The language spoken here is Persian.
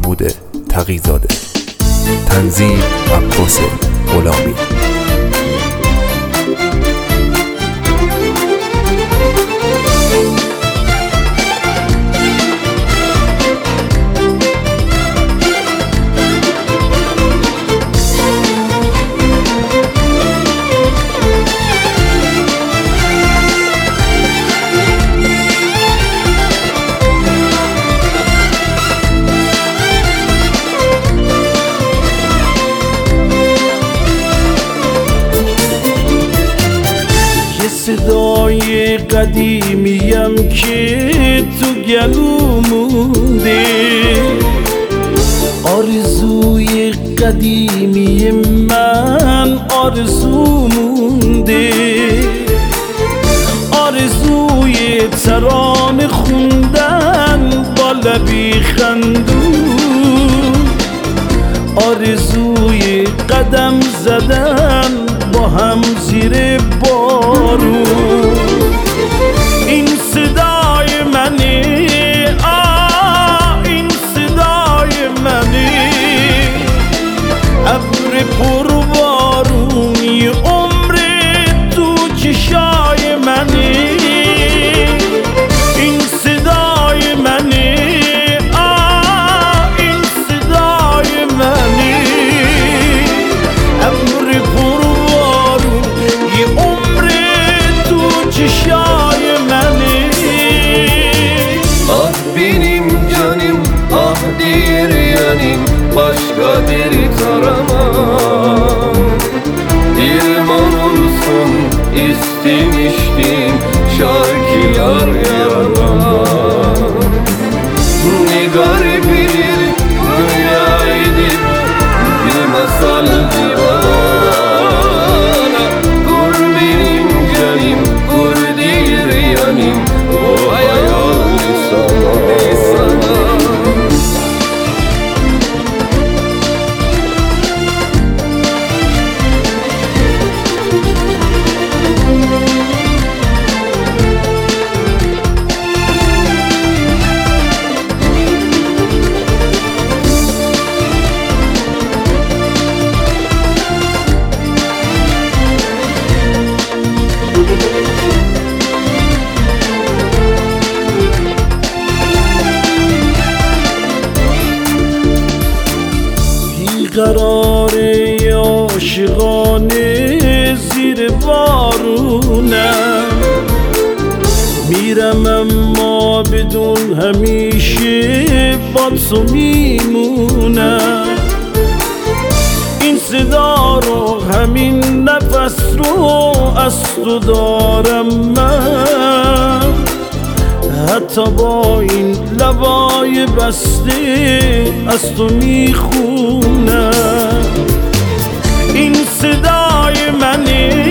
محمود تقی‌زاده. تنظیم عباس غلامی. صدای قدیمیم که تو گلو مونده، آرزوی قدیمی من آرزو مونده، آرزوی ترانه خوندن با لبی خندون، آرزوی قدم زدن با هم زیر بارون. این صدای منی، این صدای منی، ابر پربارونی عمر تو چشای منی. این صدای منی، این صدای منی، ابر چشای منی. Ah benim canım, ah değil yanım, başka deri taramam. Dirman olsun istemiştim, şarkılar yaramam. Ne garip bir dünyaydı, bir masal divana. Kur benim canım, kur değil yanım, o hayal sana. قرار عاشقانه زیر بارونم میرم، اما بدون همیشه با تو میمونم. این صدا رو، همین نفس رو از تو دارم من، حتی با این لبای بسته از تو میخونم. این صدای منی،